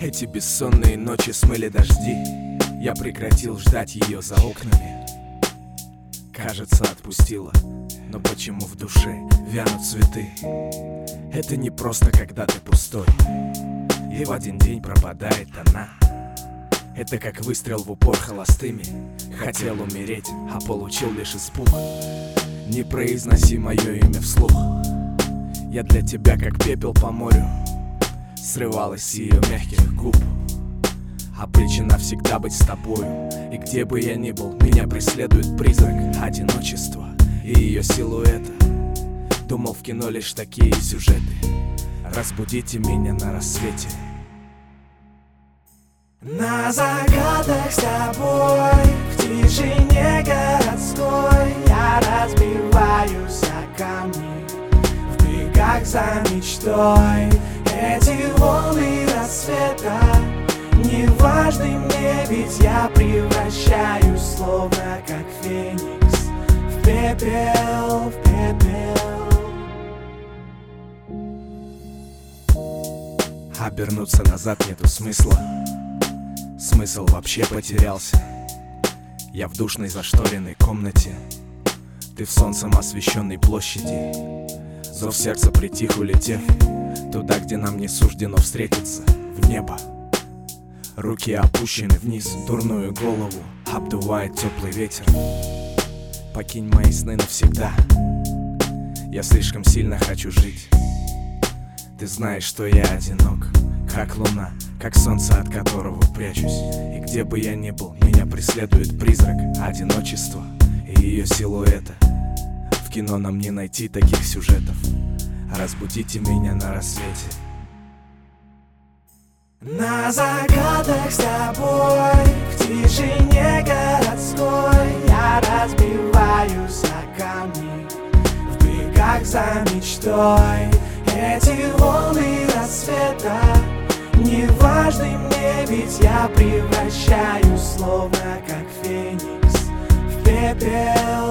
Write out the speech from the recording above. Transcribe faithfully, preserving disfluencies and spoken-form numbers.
Эти бессонные ночи смыли дожди. Я прекратил ждать ее за окнами. Кажется, отпустила, но почему в душе вянут цветы? Это не просто, когда ты пустой и в один день пропадает она. Это как выстрел в упор холостыми. Хотел умереть, а получил лишь испуг. Не произноси мое имя вслух. Я для тебя как пепел по морю. Срывалась с ее мягких губ. Обречена всегда быть с тобою. И где бы я ни был, меня преследует призрак одиночества и ее силуэта. Думал, в кино лишь такие сюжеты. Разбудите меня на рассвете. На закатах с тобой, в тишине городской, я разбиваюсь о камни в бегах за мечтой. Эти волны рассвета не важны мне, ведь я превращаюсь, словно как феникс, в пепел, в пепел. Обернуться назад нету смысла. Смысл вообще потерялся. Я в душной зашторенной комнате, ты в солнцем освещенной площади. Зов сердца притих, улетев туда, где нам не суждено встретиться, в небо. Руки опущены вниз, дурную голову обдувает теплый ветер. Покинь мои сны навсегда. Я слишком сильно хочу жить. Ты знаешь, что я одинок, как луна, как солнце, от которого прячусь. И где бы я ни был, меня преследует призрак одиночества и ее силуэта. В кино нам не найти таких сюжетов. Разбудите меня на рассвете. На закатах с тобой, в тишине городской, я разбиваюсь о камни в бегах за мечтой. Эти волны рассвета не важны мне, ведь я превращаюсь, словно как феникс, в пепел.